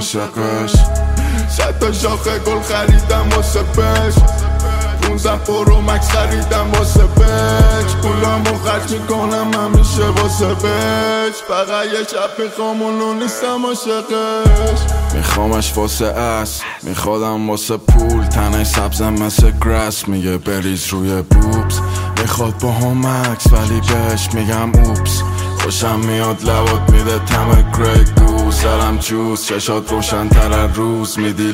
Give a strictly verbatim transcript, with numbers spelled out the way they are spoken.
عاشقش. صد تا شاخه گل خریدم واسه بش، پونزده پرو مکس خریدم واسه بچ. پولامو خرج میکنم همیشه واسه بچ، فقط یه شب میخوام اونو نیستم عاشقش. میخوامش واسه اس، میخوادم واسه پول، تنه سبزم مثل گراس، میگه بریز روی بوبس. میخواد با هم مکس ولی بهش میگم اوپس. خوشم میاد لبات میده تم گری گوز، سرم جوز، چشات روشن تر از روز، میدی